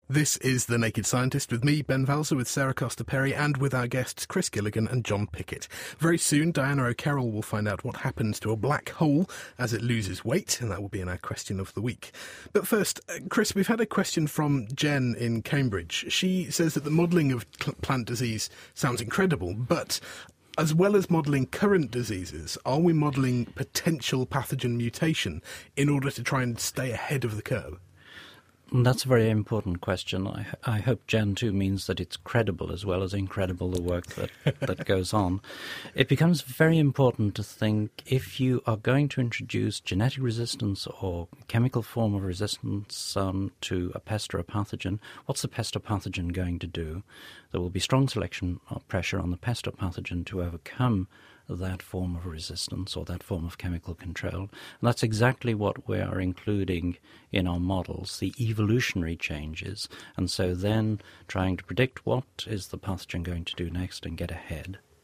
This is The Naked Scientist with me, Ben Valser, with Sarah Costa-Perry, and with our guests Chris Gilligan and John Pickett. Very soon, Diana O'Carroll will find out what happens to a black hole as it loses weight, and that will be in our question of the week. But first, Chris, we've had a question from Jen in Cambridge. She says that the modelling of plant disease sounds incredible, but as well as modelling current diseases, are we modelling potential pathogen mutation in order to try and stay ahead of the curve? That's a very important question. I hope Jen too means that it's credible as well as incredible, the work that goes on. It becomes very important to think, if you are going to introduce genetic resistance or chemical form of resistance to a pest or a pathogen, what's the pest or pathogen going to do? There will be strong selection pressure on the pest or pathogen to overcome that form of resistance or that form of chemical control. And that's exactly what we are including in our models, the evolutionary changes. And so then trying to predict what is the pathogen going to do next and get ahead.